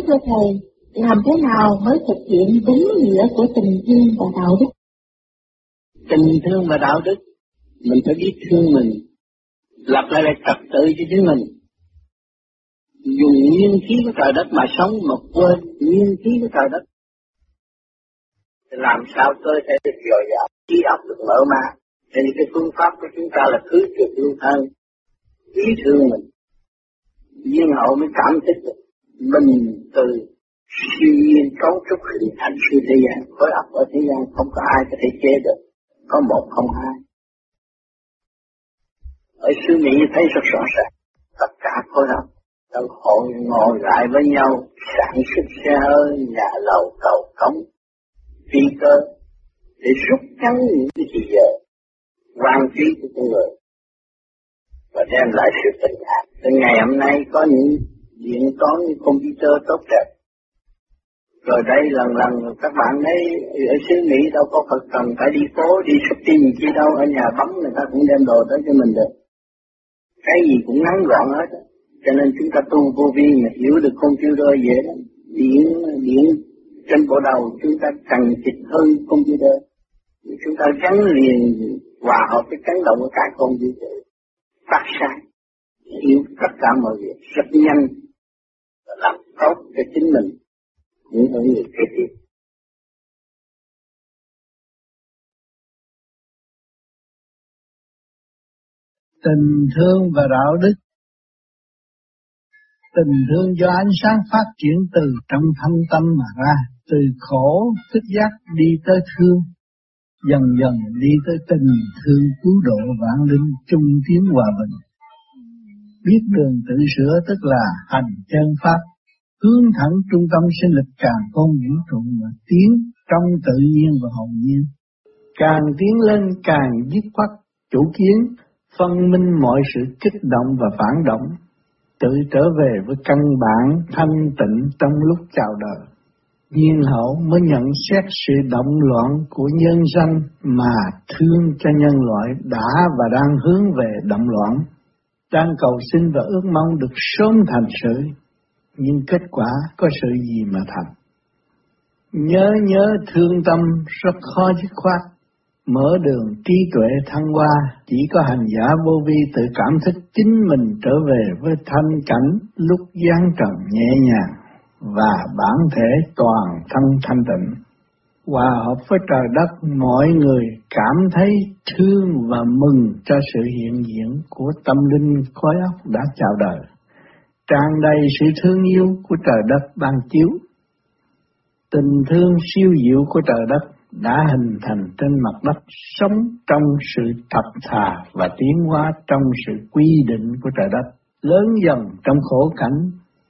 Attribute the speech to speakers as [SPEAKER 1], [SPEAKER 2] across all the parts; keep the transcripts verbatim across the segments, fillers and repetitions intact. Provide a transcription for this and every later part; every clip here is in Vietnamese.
[SPEAKER 1] thưa Thầy, làm thế nào mới thực hiện đúng nghĩa của tình thương và đạo đức?
[SPEAKER 2] Tình thương và đạo đức, mình phải biết thương mình, lập lại lại trật tự cho chính mình, dùng nguyên khí của trời đất mà sống, mà quên nguyên khí của trời đất, làm sao cơ thể được dồi dào, trí óc được mở mang. Nên cái phương pháp của chúng ta là cứ trực lưu thân, ý thương mình, duyên hậu mới cảm thức được mình từ siêu nhiên cấu trúc hình thành siêu thế gian. Khối óc ở thế gian không có ai có thể chế được, có một không hai. Ở xứ Mỹ thấy rất rõ ràng, tất cả khối óc đang hội ngồi lại với nhau, sản xuất xe hơi, nhà lầu, cầu cống, phi cơ để rút ngắn những cái gì giờ quan trí của con người và đem lại sự tình cảm. Từ ngày hôm nay có những điện toán như computer tốt đẹp. Rồi đây lần lần các bạn ấy ở xứ Mỹ đâu có Phật cần phải đi phố, đi shopping chi đâu, ở nhà bấm người ta cũng đem đồ tới cho mình được. Cái gì cũng ngắn gọn hết. Cho nên chúng ta tu vô vi mà hiểu được computer dễ lắm. Điện, điện trên bộ đầu chúng ta cần chịch hơn computer. Chúng ta gắn liền hòa hợp với chấn động của cả computer. Phát sáng, hiểu tất cả mọi việc rất nhanh và làm tốt cho chính mình, những người kế tiếp.
[SPEAKER 3] Tình thương và đạo đức. Tình thương do ánh sáng phát triển từ trong thâm tâm mà ra, từ khổ thức giác đi tới thương, dần dần đi tới tình thương cứu độ vạn linh, chung tiến hòa bình. Biết đường tự sửa tức là hành chân pháp, hướng thẳng trung tâm sinh lực càng không vũ trụ mà tiến trong tự nhiên và hồn nhiên. Càng tiến lên càng dứt khoát chủ kiến, phân minh mọi sự kích động và phản động, tự trở về với căn bản thanh tịnh trong lúc chào đời. Nhiên hậu mới nhận xét sự động loạn của nhân sanh mà thương cho nhân loại đã và đang hướng về động loạn, đang cầu xin và ước mong được sớm thành sự, nhưng kết quả có sự gì mà thành. Nhớ nhớ thương tâm rất khó dứt khoát, mở đường trí tuệ thăng hoa, chỉ có hành giả vô vi tự cảm thức chính mình trở về với thanh cảnh lúc giáng trần nhẹ nhàng và bản thể toàn thân thanh tịnh. Hòa hợp với trời đất, mọi người cảm thấy thương và mừng cho sự hiện diện của tâm linh khối óc đã chào đời, tràn đầy sự thương yêu của trời đất ban chiếu. Tình thương siêu diệu của trời đất đã hình thành trên mặt đất, sống trong sự thật thà và tiến hóa trong sự quy định của trời đất, lớn dần trong khổ cảnh.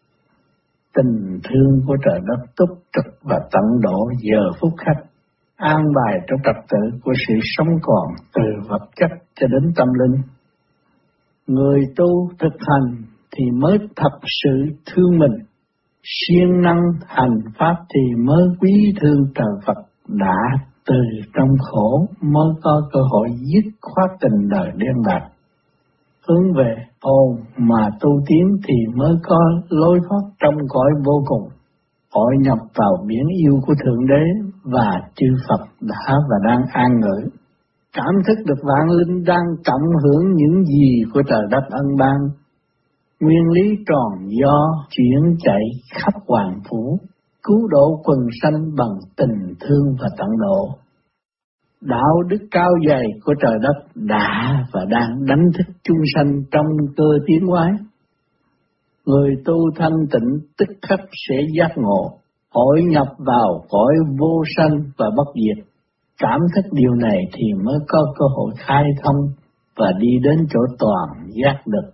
[SPEAKER 3] Tình thương của trời đất túc trực và tận độ giờ phút khắc, an bài trong trật tự của sự sống còn từ vật chất cho đến tâm linh. Người tu thực hành thì mới thật sự thương mình, siêng năng hành pháp thì mới quý thương trời Phật đã từ trong khổ mới có cơ hội dứt khoát tình đời đen bạc. Hướng về hồn mà tu tiến thì mới có lối thoát trong cõi vô cùng, hội nhập vào biển yêu của Thượng Đế và chư Phật đã và đang an ngữ. Cảm thức được vạn linh đang cộng hưởng những gì của trời đất ân ban. Nguyên lý tròn do chuyển chạy khắp hoàng phủ, cứu độ quần sanh bằng tình thương và tận độ. Đạo đức cao dày của trời đất đã và đang đánh thức chúng sanh trong cơ tiến hóa. Người tu thanh tịnh tức khắc sẽ giác ngộ, hội nhập vào cõi vô sanh và bất diệt. Cảm thức điều này thì mới có cơ hội khai thông và đi đến chỗ toàn giác được.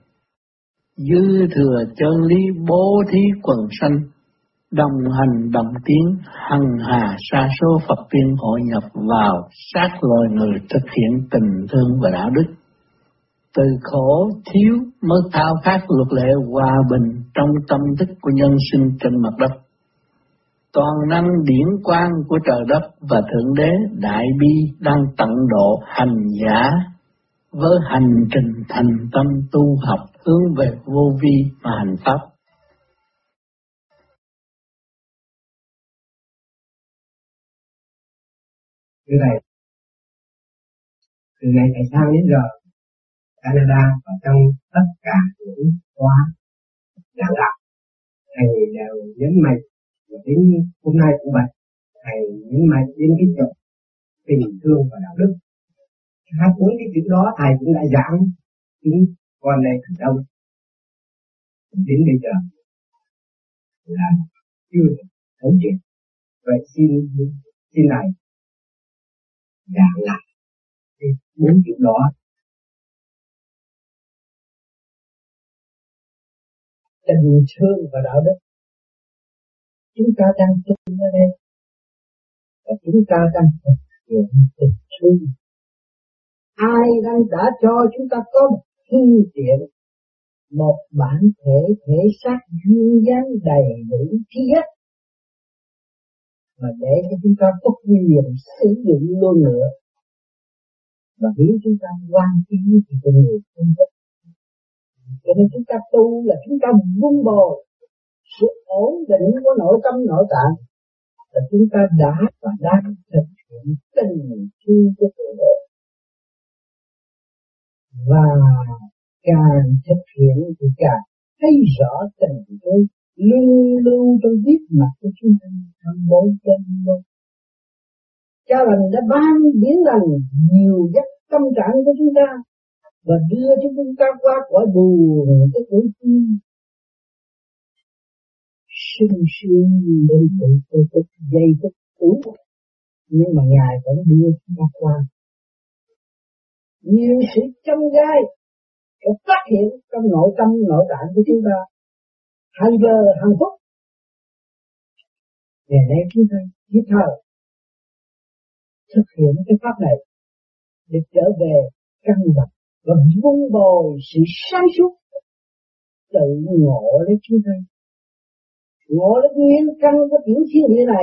[SPEAKER 3] Dư thừa chân lý bố thí quần sanh, đồng hành đồng tiến, hằng hà sa số Phật tiên hội nhập vào sát loài người thực hiện tình thương và đạo đức. Từ khổ thiếu mới khao khát luật lệ hòa bình trong tâm thức của nhân sinh trên mặt đất. Toàn năng điển quang của trời đất và Thượng Đế Đại Bi đang tận độ hành giả với hành trình thành tâm tu học hướng về vô vi mà hành pháp.
[SPEAKER 4] Như vậy, từ ngày thầy sang đến giờ, Canada và trong tất cả những khóa giảng đạo, thầy đều nhấn mạnh, và đến hôm nay cũng vậy, thầy nhấn mạnh đến cái chỗ tình thương và đạo đức. Hai bốn cái chữ đó thầy cũng đã giảng chúng con này từ đâu đến bây giờ là chưa được thấu triệt. Vậy xin xin này giảng lại bốn chữ đó. Tình thương và đạo đức chúng ta đang tu ở đây, và chúng ta đang thực hiện tình thương. Ai đang đã cho chúng ta có một phương tiện, một bản thể thể xác duyên dáng đầy đủ trí hết, mà để cho chúng ta có quyền sử dụng luôn nữa, và khiến chúng ta quan tiến thì con người không thích. Cho nên chúng ta tu là chúng ta vun bồi sự ổn định của nội tâm nội tạng, là chúng ta đã và đang thực hiện tình thương của tự độ. Và càng thực hiện thì càng thấy rõ tình thương luôn luôn trong viết mặt của chúng ta trong mỗi chân mỗi. Cha lành đã ban điển lành nhiều dắt tâm trạng của chúng ta và đưa cho chúng ta qua cõi buồn cái cõi vui, sung sướng đến tự tự tự dây tự ủ, nhưng mà Ngài vẫn đưa chúng ta qua nhiều sự chông gai để phát hiện trong nội tâm nội tạng của chúng ta hàng giờ hàng phút. Ngày nay chúng ta kịp thời thực hiện cái pháp này để trở về căn bản và vun bồi sự sáng suốt, tự ngộ lấy chúng ta, ngộ lấy nguyên căn của tiểu thiên địa này,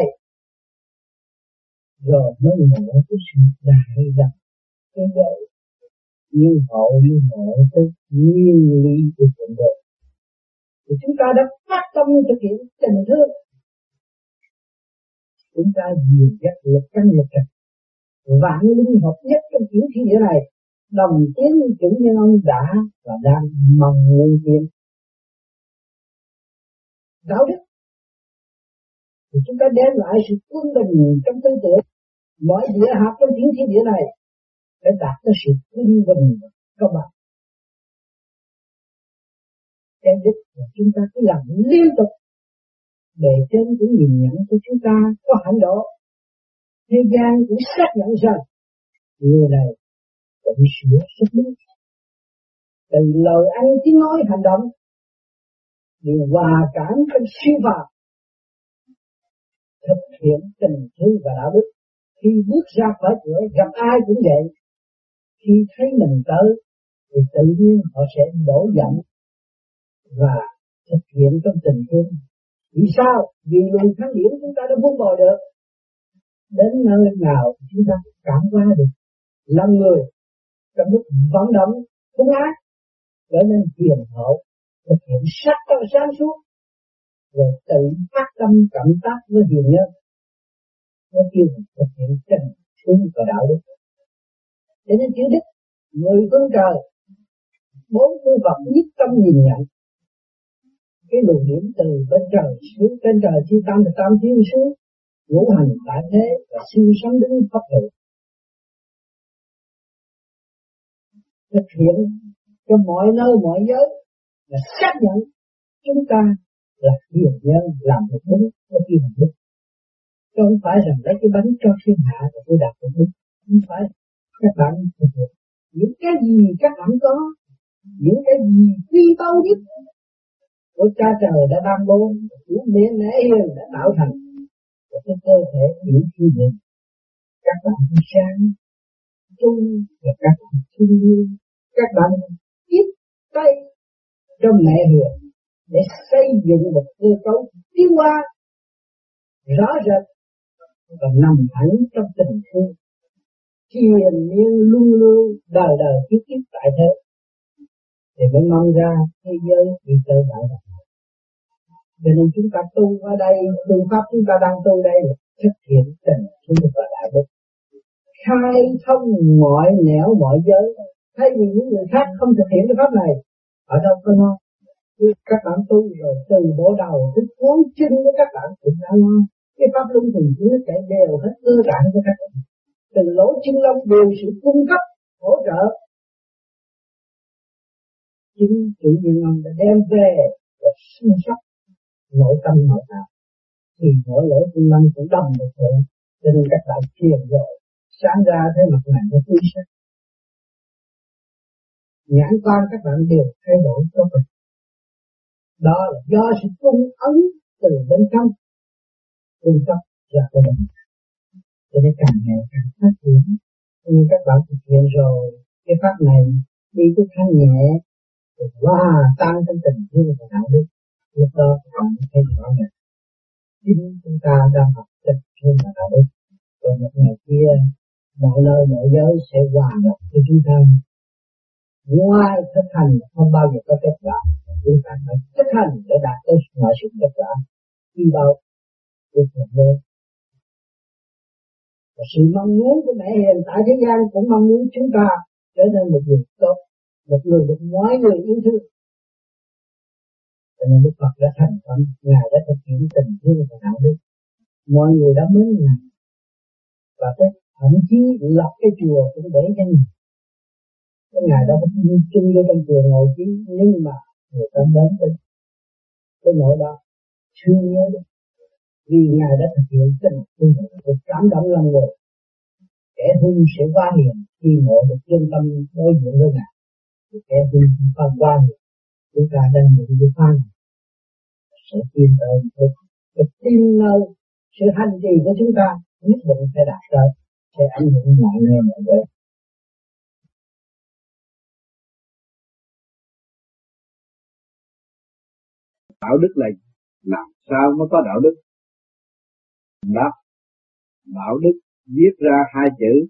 [SPEAKER 4] rồi mới ngộ cái sự đại đồng thế giới như hậu như hậu tới nguyên lý của cuộc đời. Thì chúng ta đã phát tâm thực hiện tình thương, chúng ta dìu dắt lực căn lực trạch vạn linh hợp nhất trong tiểu thiên địa này, đồng tiến chủ nhân ông đã và đang mong muốn tiến. Đạo đức thì chúng ta đem lại sự quân bình trong tư tưởng, mọi địa hạt trong tiểu thiên địa này để đạt tới sự quân bình công bằng. Cái đích là chúng ta cứ làm liên tục để trên cũng nhìn nhận cho chúng ta có hạnh độ. Thế gian cũng xác nhận rằng người này tự sửa sức đúng. Từ lời ăn tiếng nói hành động đều hòa cảm trong siêu phàm, thực hiện tình thương và đạo đức. Khi bước ra khỏi cửa gặp ai cũng vậy, khi thấy mình tới thì tự nhiên họ sẽ đổ giận và thực hiện trong tình thương. Vì sao? Vì luồng kháng điển chúng ta đã vun bồi được. Đến nơi nào chúng ta cảm hóa được lòng người trong lúc vận động hung ác, trở nên hiền hậu, thực hiện sát tâm sáng suốt, rồi tự phát tâm cảm tác với hiền nhân. Nó kêu thực hiện tình thương và đạo đức. Cho nên chữ đức, người phương trời, bốn phương Phật nhất tâm nhìn nhận. Cái luồng điểm từ bên trời xuống, bên trời chi tam và tam thiên xuống, ngũ hành tại thế và siêu sống đến pháp độ. Thực hiện cho mọi nơi mọi giới là xác nhận chúng ta là hiền nhân làm được đúng với hiền đức. Chứ không phải rằng lấy cái bánh cho thiên hạ rồi tôi đạt được đúng. Không phải. Các bạn thực hiện những cái gì các bạn có, những cái gì quy bao nhất của cha trời đã ban bố, của mẹ mẹ hiền đã tạo thành của cái cơ thể những khi này. Các bạn đi sáng tu và các bạn thương yêu, các bạn tiếp tay cho mẹ hiền để xây dựng một cơ cấu tiến hóa rõ rệt và nằm thẳng trong tình thương triền miên luân lưu đời đời kiếp kiếp tại thế, thì mới mong ra thế giới bị cơ bản. Cho nên chúng ta tu ở đây, phương pháp chúng ta đang tu đây là thực hiện tình thương và đạo đức. khai thông mọi nẻo mọi giới. Thay vì những người khác không thực hiện cái pháp này, ở đâu có lo. Các bạn tu rồi từ bộ đầu tới cuối chân của các bạn cũng đã lo. Cái pháp luân thường chuyển chạy đều hết cơ bản của các bạn. Từ lỗ chân lông đều sự cung cấp hỗ trợ. Chính chủ nhân ông đã đem về và sung sóc nội tâm nội đạo. Thì mỗi lỗ chân lông cũng đồng một độ. Cho nên các bạn thiền rồi sáng ra thấy mặt này nó tươi sắc. Nhãn quan các bạn đều thay đổi tốt rồi. Đó là do sự cung ứng từ bên trong cung cấp ra cho mình. Cho nên càng ngày càng phát triển. Nhưng các bạn thực hiện rồi cái pháp này đi tới thanh nhẹ, wow, tăng trong tình thương và đạo đức. Lúc đó các bạn thấy rõ ràng chính chúng ta đang học tình thương và đạo đức. Rồi một ngày kia mọi nơi mọi giới sẽ hòa nhập với chúng ta. Ngoài thực hành không bao giờ có kết quả. Chúng ta phải thực hành để đạt tới mọi sự kết quả. Khi bao được một nơi. Và sự mong muốn của mẹ hiền tại thế gian cũng mong muốn chúng ta trở nên một người tốt, một người được mọi người yêu thương. Cho nên Đức Phật đã thành công, Ngài đã thực hiện tình thương và đạo đức. Mọi người đã mến Ngài. Và cái thậm chí lập cái chùa cũng để cho Ngài. Cái Ngài đã có chung vô trong chùa ngồi chứ, nhưng mà người ta đến tới cái nỗi đó thương nhớ đó. Vì Ngài đã thực hiện tình thương và cảm động lòng người. Kẻ hung sẽ qua hiền khi ngộ được chân tâm đối diện với Ngài. Kẻ hung không qua hiền. Chúng ta đang nhận được phan sẽ tiến tới một cái tin nơi sự hành trì của chúng ta nhất định sẽ đạt tới, sẽ ảnh hưởng mọi nơi mọi nơi.
[SPEAKER 3] Đạo đức là làm sao mới có đạo đức? Đó, đạo đức viết ra hai chữ,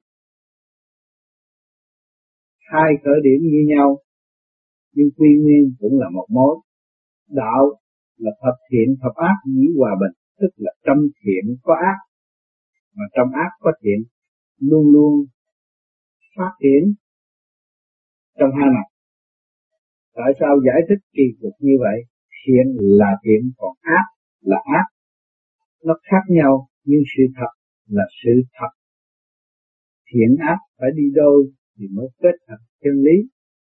[SPEAKER 3] hai khởi điểm như nhau, nhưng quy nguyên cũng là một mối. Đạo là thập thiện thập ác dĩ hòa bình, tức là trong thiện có ác, mà trong ác có thiện, luôn luôn phát triển trong hai mặt. Tại sao giải thích kỳ cục như vậy? Thiện là thiện, còn ác là ác. Nó khác nhau, nhưng sự thật là sự thật. Thiện ác phải đi đôi thì mới kết hợp chân lý.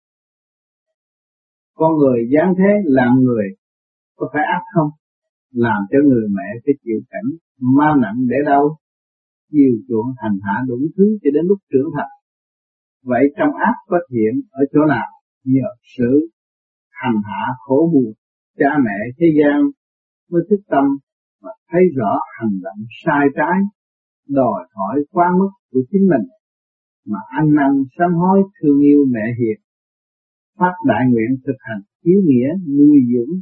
[SPEAKER 3] Con người giáng thế làm người có phải ác không? Làm cho người mẹ phải chịu cảnh ma nặng để đâu? Chiều chuộng hành hạ đủ thứ cho đến lúc trưởng thành. Vậy trong ác có thiện ở chỗ nào? Nhờ sự hành hạ khổ buồn cha mẹ thế gian mới thức tâm và thấy rõ hành động sai trái, đòi hỏi quá mức của chính mình, mà ăn năn sám hối thương yêu mẹ hiền, phát đại nguyện thực hành hiếu nghĩa nuôi dưỡng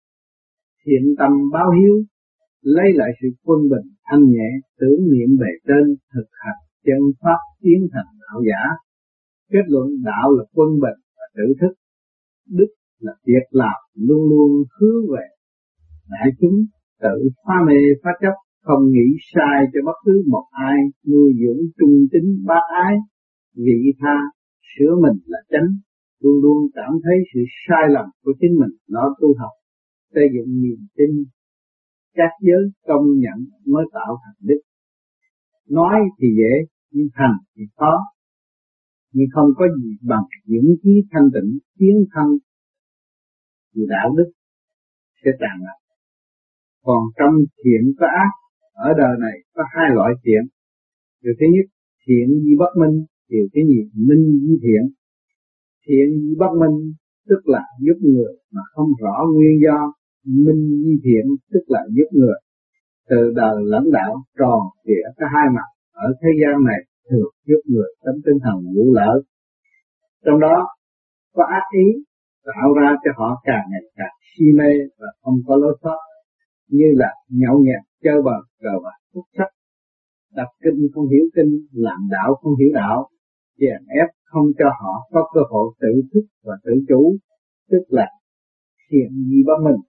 [SPEAKER 3] thiện tâm báo hiếu, lấy lại sự quân bình thanh nhẹ, tưởng niệm bề trên, thực hành chân pháp tiến thành đạo giả. Kết luận đạo là quân bình và tự thức, đức là việc làm luôn luôn hướng về đại chúng, tự phá mê phá chấp, không nghĩ sai cho bất cứ một ai, nuôi dưỡng trung tín bác ái, vị tha, sửa mình là chánh, luôn luôn cảm thấy sự sai lầm của chính mình, nó tu học, xây dựng niềm tin, các giới công nhận mới tạo thành đức. Nói thì dễ, nhưng thành thì khó, nhưng không có gì bằng dưỡng khí thanh tịnh, tiến thân thì đạo đức sẽ tràn ngập. Còn trong thiện có ác, ở đời này có hai loại thiện. Điều thứ nhất, thiện di bất minh. Điều thứ nhì, minh di thiện. Thiện di bất minh tức là giúp người mà không rõ nguyên do. Minh di thiện tức là giúp người. Từ đời lẫn đạo tròn trịa có hai mặt. Ở thế gian này thường giúp người tấm tinh thần vũ lỡ. Trong đó có ác ý tạo ra cho họ càng ngày càng si mê và không có lối thoát, như là nhậu nhẹt, chơi bời, cờ bạc, hút sách, đọc kinh không hiểu kinh, làm đạo không hiểu đạo, chèn ép không cho họ có cơ hội tự thức và tự chủ, tức là thiện di bất minh.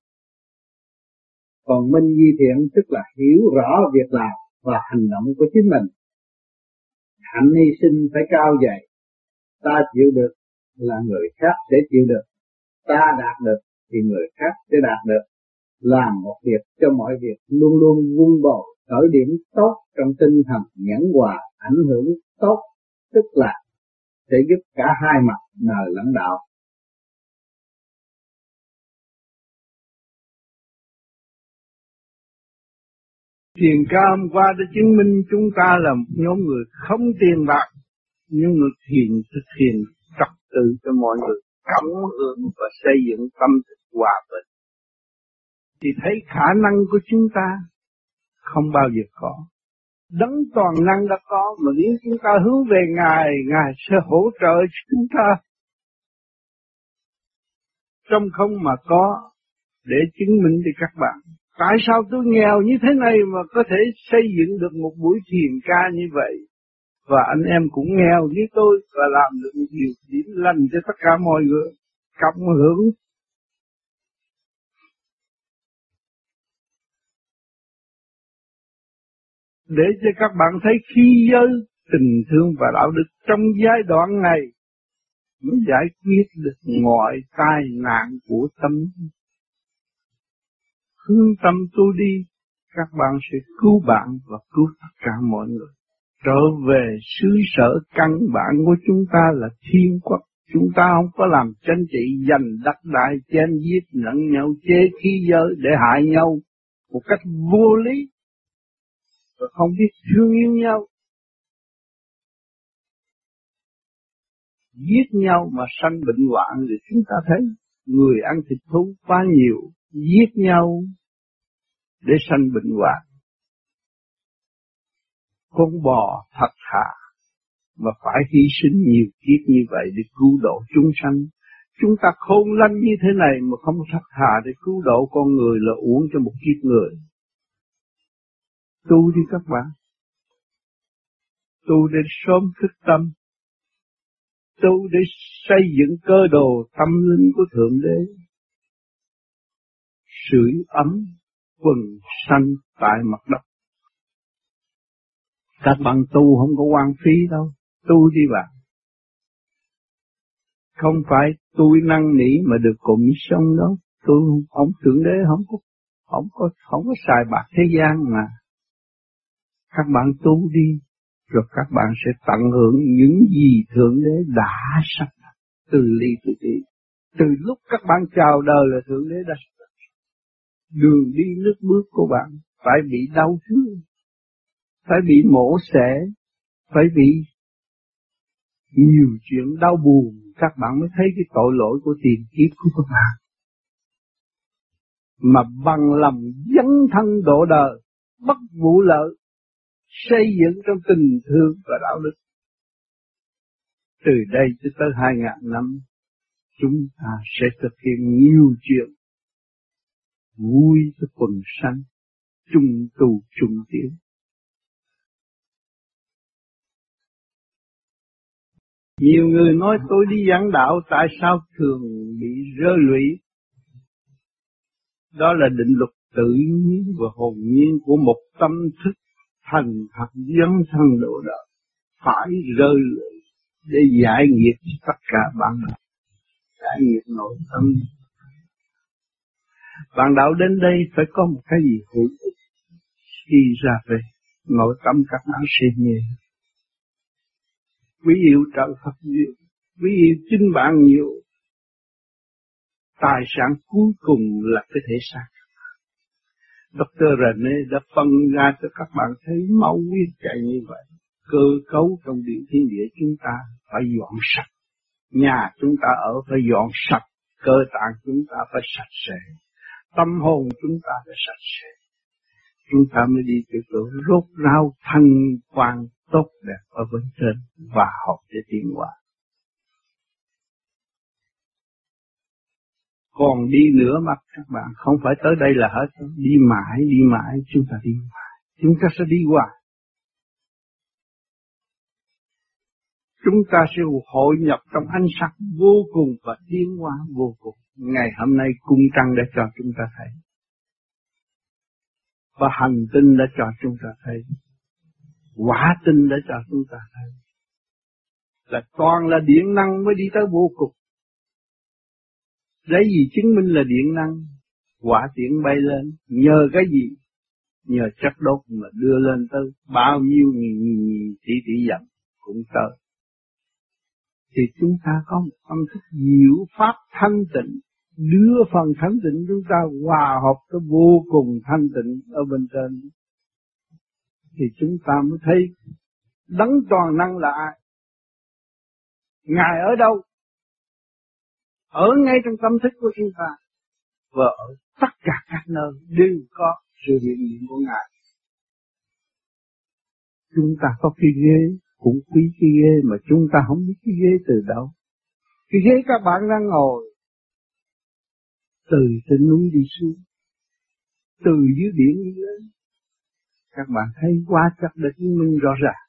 [SPEAKER 3] Còn minh di thiện tức là hiểu rõ việc làm và hành động của chính mình, hạnh hy sinh phải cao dày. Ta chịu được là người khác sẽ chịu được, ta đạt được thì người khác sẽ đạt được. Làm một việc cho mọi việc luôn luôn vun bồi khởi điểm tốt trong tinh thần nhẫn hòa, ảnh hưởng tốt, tức là sẽ giúp cả hai mặt đời lẫn đạo.
[SPEAKER 5] Thiền ca hôm qua đã chứng minh chúng ta là một nhóm người không tiền bạc, nhưng người thiền thực hiện trật tự cho mọi người, cảm hưởng và xây dựng tâm thức hòa bình. Thì thấy khả năng của chúng ta không bao giờ có. Đấng toàn năng đã có, mà nếu chúng ta hướng về Ngài, Ngài sẽ hỗ trợ chúng ta. Trong không mà có, để chứng minh cho các bạn. Tại sao tôi nghèo như thế này mà có thể xây dựng được một buổi thiền ca như vậy? Và anh em cũng nghèo như tôi và làm được một điều điểm lành cho tất cả mọi người. Cộng hưởng. Để cho các bạn thấy khí giới, tình thương và đạo đức trong giai đoạn này mới giải quyết được mọi tai nạn của tâm. Hướng tâm tu đi, các bạn sẽ cứu bạn và cứu tất cả mọi người. Trở về xứ sở căn bản của chúng ta là thiên quốc. Chúng ta không có làm tranh trị giành đất đai, chen giết lẫn nhau, chế khí giới để hại nhau một cách vô lý và không biết thương yêu nhau. Giết nhau mà sanh bệnh hoạn thì chúng ta thấy người ăn thịt thú quá nhiều, giết nhau để sanh bệnh hoạn. Con bò thật thà mà phải hy sinh nhiều kiếp như vậy để cứu độ chúng sanh. Chúng ta khôn lanh như thế này mà không thật thà để cứu độ con người là uổng cho một kiếp người. Tu đi các bạn. Tu để sớm thức tâm. Tu để xây dựng cơ đồ tâm linh của Thượng Đế. Sưởi ấm quần sanh tại mặt đất. Các bạn tu không có hoang phí đâu. Tu đi bạn. Không phải tôi năn nỉ mà được commission đó. Tôi không Thượng Đế không có không có không có xài bạc thế gian mà. Các bạn tu đi, rồi các bạn sẽ tận hưởng những gì Thượng Đế đã sắp đặt từ ly từ tí. Từ lúc các bạn chào đời là Thượng Đế đã sắp đặt. Đường đi nước bước của bạn phải bị đau thương, phải bị mổ xẻ, phải bị nhiều chuyện đau buồn, các bạn mới thấy cái tội lỗi của tiền kiếp của các bạn. Mà bằng lòng dấn thân độ đời, bất vụ lợi, xây dựng trong tình thương và đạo đức. Từ đây cho tới hai ngàn năm, chúng ta sẽ thực hiện nhiều chuyện vui cho quần sanh, chung tu chung tiến. Nhiều người nói tôi đi giảng đạo tại sao thường bị rơi lụy. Đó là định luật tự nhiên và hồn nhiên của một tâm thức thành thật dấn thân độ đời. Phải rơi lụy để giải nghiệp tất cả bạn đạo. Giải nghiệp nội tâm. Bạn đạo đến đây phải có một cái gì hữu ích. Khi ra về, nội tâm các bạn sẽ nhẹ. Quý yêu trợ Phật nhiều, quý yêu chính bạn nhiều. Tài sản cuối cùng là cái thể xác. Doctor René đã phân ra cho các bạn thấy máu huyết chạy như vậy. Cơ cấu trong điện thiên địa chúng ta phải dọn sạch. Nhà chúng ta ở phải dọn sạch. Cơ tạng chúng ta phải sạch sẽ. Tâm hồn chúng ta phải sạch sẽ. Chúng ta mới đi từ chỗ rốt ráo thanh quang tốt đẹp ở bên trên và học để tiến hóa. Còn đi nữa mà các bạn không phải tới đây là hết. Đi mãi, đi mãi, chúng ta đi mãi. Chúng ta sẽ đi qua. Chúng ta sẽ hội nhập trong ánh sắc vô cùng và tiến hóa vô cùng. Ngày hôm nay cung trăng đã cho chúng ta thấy. Và hành tinh đã cho chúng ta thấy. quả tin để cho chúng ta thấy là toàn là điện năng mới đi tới vô cùng. Lấy gì chứng minh là điện năng? Quả tiễn bay lên, nhờ cái gì? Nhờ chất đốt mà đưa lên tới bao nhiêu nghìn nghìn nghìn tỷ tỷ dặm cũng tới. Thì chúng ta có một phân thức diệu pháp thanh tịnh, đưa phần thanh tịnh chúng ta hòa hợp tới vô cùng thanh tịnh ở bên trên. Thì chúng ta mới thấy đấng toàn năng là ai? Ngài ở đâu? Ở ngay trong tâm thức của chúng ta, và ở tất cả các nơi đều có sự hiện diện của Ngài. Chúng ta có cái ghế, cũng quý cái ghế mà chúng ta không biết cái ghế từ đâu. Cái ghế các bạn đang ngồi, từ trên núi đi xuống, từ dưới biển đi lên. Các bạn thấy quá chắc để chứng minh rõ ràng.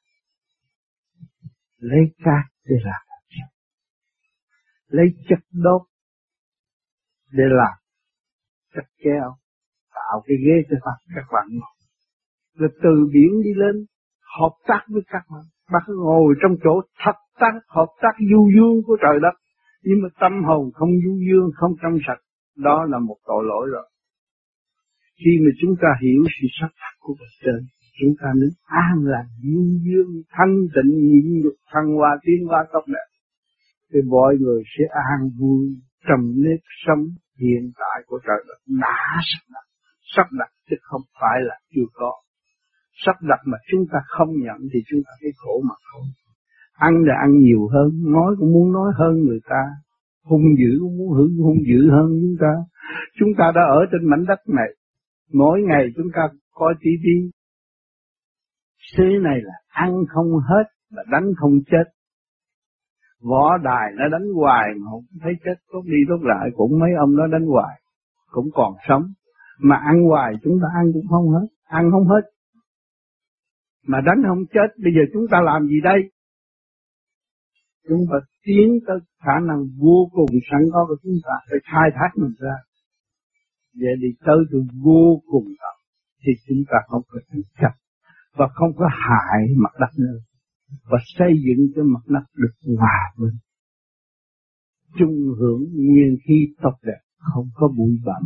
[SPEAKER 5] Lấy cát để làm, lấy chất đốt để làm chất keo, tạo cái ghế cho các bạn ngồi. Rồi từ biển đi lên, hợp tác với các bạn. Bác ngồi trong chỗ thật tác, hợp tác du dương của trời đất. Nhưng mà tâm hồn không du dương, không trong sạch, đó là một tội lỗi rồi. Khi mà chúng ta hiểu sự sắp đặt của bề trên, chúng ta nên an lành, du dương, thanh tịnh, nhịn nhục, thăng hoa, tiến hóa tốt đẹp. Thì mọi người sẽ an vui trong nếp sống hiện tại của trời đất đã sắp đặt. Sắp đặt chứ không phải là chưa có. Sắp đặt mà chúng ta không nhận thì chúng ta thấy khổ mà thôi. Ăn là ăn nhiều hơn, nói cũng muốn nói hơn người ta, hung dữ cũng muốn hung, hung dữ hơn chúng ta. Chúng ta đã ở trên mảnh đất này, mỗi ngày chúng ta coi tivi. Thế này là ăn không hết mà đánh không chết. Võ đài nó đánh hoài mà không thấy chết, tốt đi tốt lại cũng mấy ông đó đánh hoài, cũng còn sống. Mà ăn hoài chúng ta ăn cũng không hết, ăn không hết. Mà đánh không chết, bây giờ chúng ta làm gì đây? Chúng ta tiến tới khả năng vô cùng sẵn có của chúng ta, phải khai thác mình ra. Vậy đi tới từ vô cùng đó, thì chúng ta không có thực chấp, và không có hại mặt đất nữa, và xây dựng cho mặt đất được hòa bình, chung hưởng nguyên khí tốt đẹp, không có bụi bặm.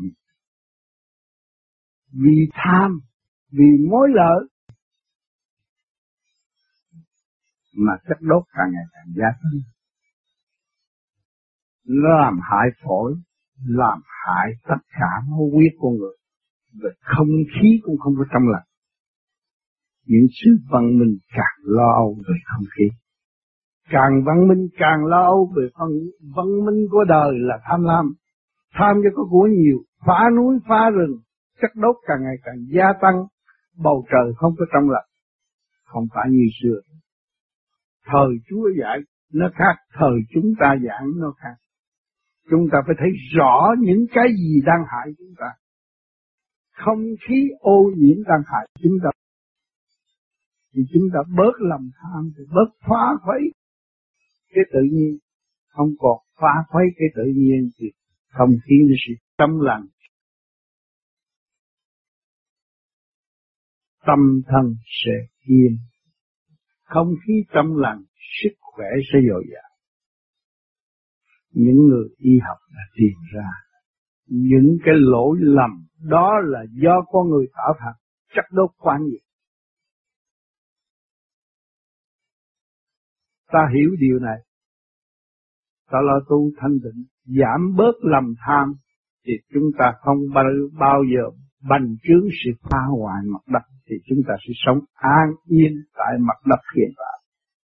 [SPEAKER 5] Vì tham, vì mối lợi, mà chất đốt càng ngày càng gia tăng, nó làm hại phổi, làm hại tất cả máu huyết của người, về không khí cũng không có trong lành. Những sự văn minh càng lo âu về không khí, càng văn minh càng lo âu về văn, văn minh của đời là tham lam, tham cho có của nhiều, phá núi phá rừng, chất đốt càng ngày càng gia tăng, bầu trời không có trong lành, không phải như xưa. Thời Chúa dạy nó khác, thời chúng ta giảng nó khác. Chúng ta phải thấy rõ những cái gì đang hại chúng ta. Không khí ô nhiễm đang hại chúng ta. Thì chúng ta bớt lòng tham, thì bớt phá khuấy cái tự nhiên. Không còn phá khuấy cái tự nhiên thì không khí nó sẽ trong lành. Tâm thân sẽ yên. Không khí trong lành, sức khỏe sẽ dồi dào. Những người y học đã tìm ra những cái lỗi lầm đó là do con người tạo thành, chất đốt quá nhiều. Ta hiểu điều này, ta lo tu thanh tịnh, giảm bớt lầm tham, thì chúng ta không bao giờ bành trướng sự phá hoại mặt đất, thì chúng ta sẽ sống an yên tại mặt đất hiện tại.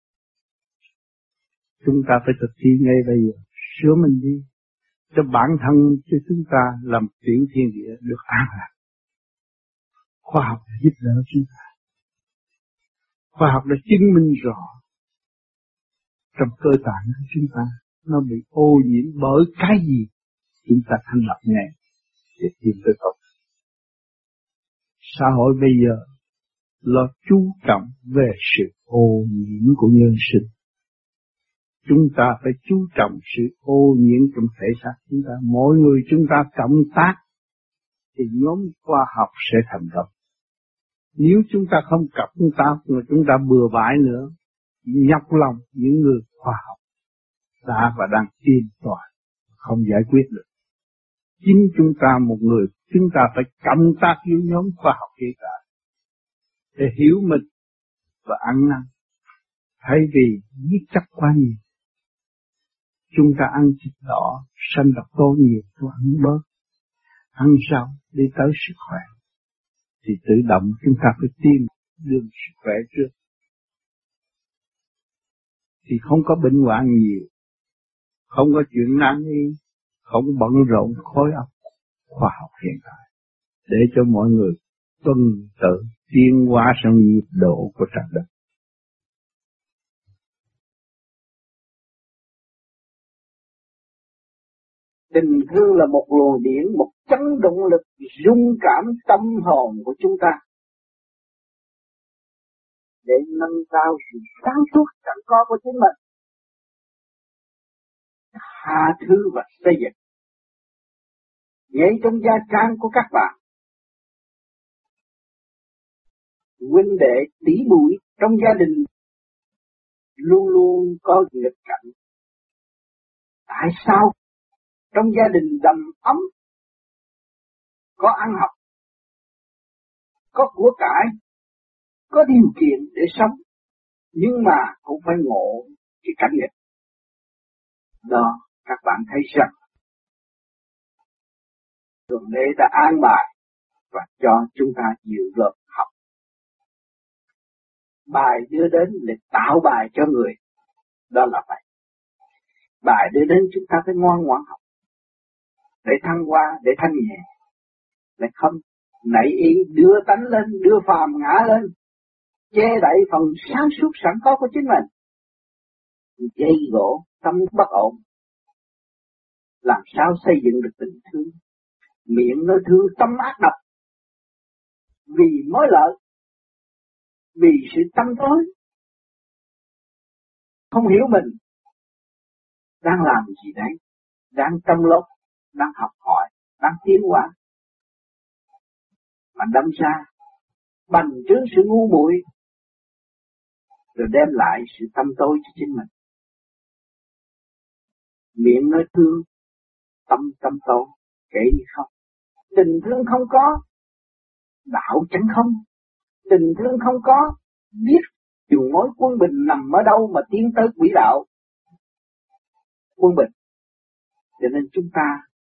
[SPEAKER 5] Chúng ta phải thực thi ngay bây giờ, sửa mình đi, cho bản thân cho chúng ta làm tiểu thiên địa được an lạc. Khoa học đã giúp đỡ chúng ta. Khoa học đã chứng minh rõ trong cơ tạng của chúng ta nó bị ô nhiễm bởi cái gì, chúng ta thành lập ngay để tìm tới tốt. Xã hội bây giờ lo chú trọng về sự ô nhiễm của nhân sinh. Chúng ta phải chú trọng sự ô nhiễm trong thể xác chúng ta. Mỗi người chúng ta cộng tác thì nhóm khoa học sẽ thành công. Nếu chúng ta không cập chúng ta, mà chúng ta bừa bãi nữa, nhọc lòng những người khoa học đã và đang tìm tòi, không giải quyết được. Chính chúng ta một người, chúng ta phải cộng tác với nhóm khoa học hiện tại để hiểu mình và ăn năn. Thay vì giết chóc quá nhiều, chúng ta ăn thịt đỏ, sanh độc tố nhiều, tôi ăn bớt, ăn rau đi tới sức khỏe. Thì tự động chúng ta phải tìm đường sức khỏe trước. Thì không có bệnh hoạn nhiều, không có chuyện nan y, không bận rộn khối óc khoa học hiện tại, để cho mọi người tuân tự tiến hóa trong nhịp độ của trái đất.
[SPEAKER 2] Tình thương là một luồng điển, một chấn động lực rung cảm tâm hồn của chúng ta để nâng cao sự sáng suốt sẵn có của chính mình, tha thứ và xây dựng. Ngay trong gia trang của các bạn, huynh đệ tỷ muội trong gia đình luôn luôn có nghịch cảnh. Tại sao trong gia đình đầm ấm, có ăn học, có của cải, có điều kiện để sống, nhưng mà cũng phải ngộ cái cảnh nghịch đó? Các bạn thấy rằng Thượng Đế đã an bài và cho chúng ta nhiều lớp học. Bài đưa đến để tạo bài cho người, đó là vậy. Bài đưa đến chúng ta phải ngoan ngoãn học, để thăng hoa, để thanh nhẹ, để không nảy ý đưa tánh lên, đưa phàm ngã lên, che đậy phần sáng suốt sẵn có của chính mình, dây gỗ tâm bất ổn. Làm sao xây dựng được tình thương? Miệng nói thương, tâm ác độc, vì mối lợi, vì sự tâm tối, không hiểu mình đang làm gì đấy, đang trong lớp, đang học hỏi, đang tiến hóa, mà đâm ra bành trướng sự ngu muội, rồi đem lại sự tâm tối cho chính mình. Miệng nói thương, tâm tâm tối, kể như không. Tình thương không có, đạo chẳng không. Tình thương không có, biết dùng mối quân bình nằm ở đâu mà tiến tới quỹ đạo quân bình. Cho nên chúng ta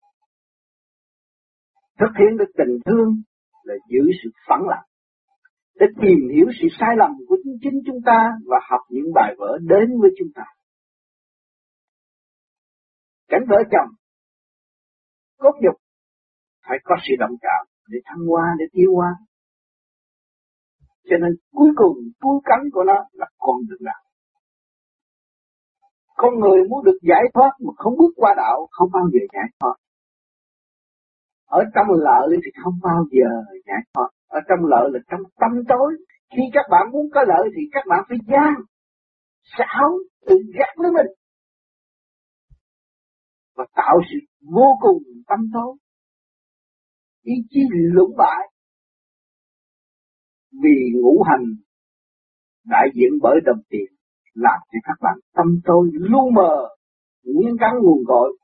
[SPEAKER 2] thực hiện được tình thương là giữ sự phẳng lặng, để tìm hiểu sự sai lầm của chính chúng ta và học những bài vở đến với chúng ta. Cảnh vợ chồng cốt nhục phải có sự đồng cảm để thăng hoa, để tiêu hóa. Cho nên cuối cùng cuối cánh của nó là con đường đạo. Con người muốn được giải thoát mà không bước qua đạo không bao giờ giải thoát. Ở trong lợi thì không bao giờ giải thoát. Ở trong lợi là trong tâm tối. Khi các bạn muốn có lợi thì các bạn phải gian, xảo, tự gắt với mình và tạo sự vô cùng tâm tối, ý chí lũng bại. Vì ngũ hành đại diện bởi đồng tiền làm cho các bạn tâm tối lu mờ, nguyên căn nguồn cội.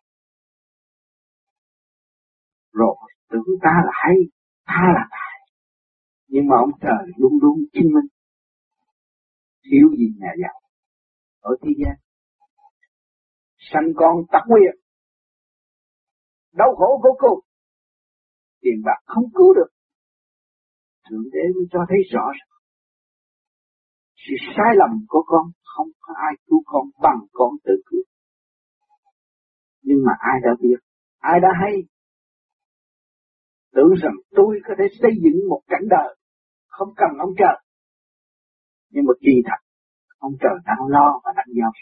[SPEAKER 2] Rồi tưởng ta là hay, ta là tài, nhưng mà ông trời luôn luôn chứng minh thiếu gì nhà giàu ở thế gian. Sanh con tắc quyền, đau khổ vô cùng, tiền bạc không cứu được. Thượng Đế mới cho thấy rõ ràng sự sai lầm của con, không có ai cứu con bằng con tự cứu. Nhưng mà ai đã biết, ai đã hay, tưởng rằng tôi có thể xây dựng một cảnh đời không cần ông trời. Nhưng mà kỳ thật ông trời đang lo và đang giao.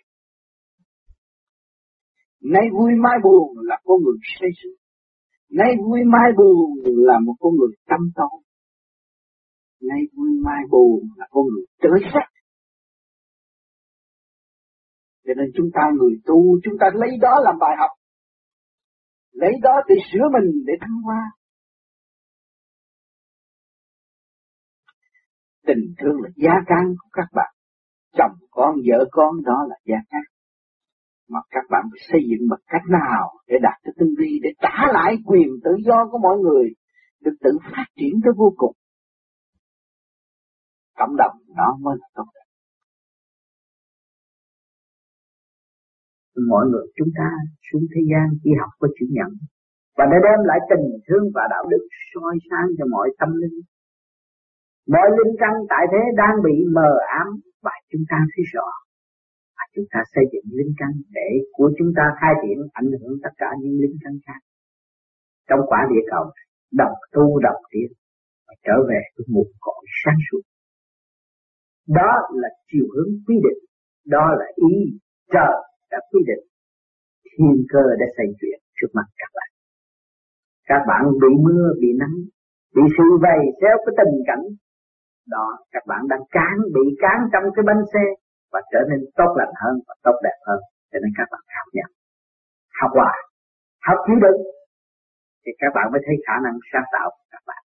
[SPEAKER 2] Nay vui mai buồn là con người say sưa, nay vui mai buồn là một con người tâm tối, nay vui mai buồn là con người trở sắc. Cho nên chúng ta người tu, chúng ta lấy đó làm bài học, lấy đó để sửa mình, để thăng hoa.
[SPEAKER 5] Tình thương là gia can của các bạn. Chồng con, vợ con đó là gia can. Mà các bạn phải xây dựng bằng cách nào để đạt tới tinh vi, để trả lại quyền tự do của mọi người, được tự phát triển tới vô cùng. Cộng đồng đó mới là tốt đẹp.
[SPEAKER 2] Mọi người chúng ta xuống thế gian chỉ học có chữ nhận, và để đem lại tình thương và đạo đức soi sáng cho mọi tâm linh. Mọi linh căn tại thế đang bị mờ ám, và chúng ta thấy rõ. Và chúng ta xây dựng linh căn để của chúng ta khai triển ảnh hưởng tất cả những linh căn khác. Trong quả địa cầu, đồng tu đồng tiến, và trở về với một cõi sáng suốt. Đó là chiều hướng quy định, đó là ý trời đã quy định, thiên cơ đã xây chuyện trước mặt các bạn. Các bạn bị mưa, bị nắng, bị sự vầy xéo cái tình cảnh đó, các bạn đang cán, bị cán trong cái bánh xe và trở nên tốt lành hơn và tốt đẹp hơn. Cho nên các bạn học nhận, học hòa, học chịu đựng, thì các bạn mới thấy khả năng sáng tạo của các bạn.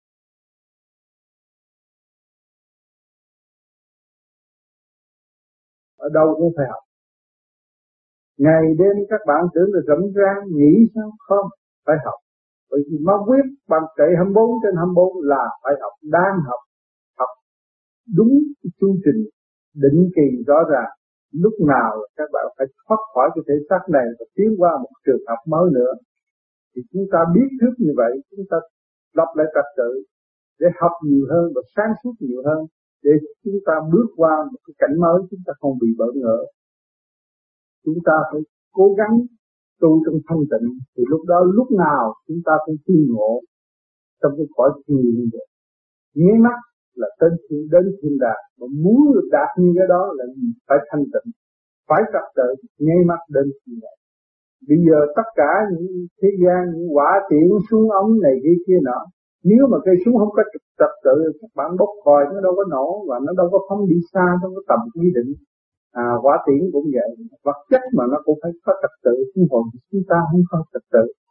[SPEAKER 3] Ở đâu cũng phải học. Ngày đêm các bạn tưởng là rỗng rang, nghĩ sao không? Phải học. Bởi vì máu huyết bằng kệ hai mươi bốn trên hai mươi bốn là phải học, đang học. Học đúng cái chương trình định kỳ rõ ràng. Lúc nào các bạn phải thoát khỏi cái thể xác này và tiến qua một trường học mới nữa. Thì chúng ta biết trước như vậy, chúng ta lập lại trật tự để học nhiều hơn và sáng suốt nhiều hơn, để chúng ta bước qua một cái cảnh mới, chúng ta không bị bỡ ngỡ. Chúng ta phải cố gắng tu trong thanh tịnh, thì lúc đó lúc nào chúng ta cũng tiến ngộ trong cái cõi thiên như vậy. Nháy mắt là đến thiên, đến thiên đàng, mà muốn được đạt như cái đó là phải thanh tịnh, phải trật tự, nháy mắt đến thiên đàng. Bây giờ tất cả những thế gian, những quả tiễn xuống ống này kia kia nọ, nếu mà cây súng không có trật tự, các bạn bốc còi nó đâu có nổ, và nó đâu có phóng đi xa trong cái tầm quy định. À, quả tiễn cũng vậy, vật chất mà nó cũng phải có trật tự, không còn chúng ta không có trật tự.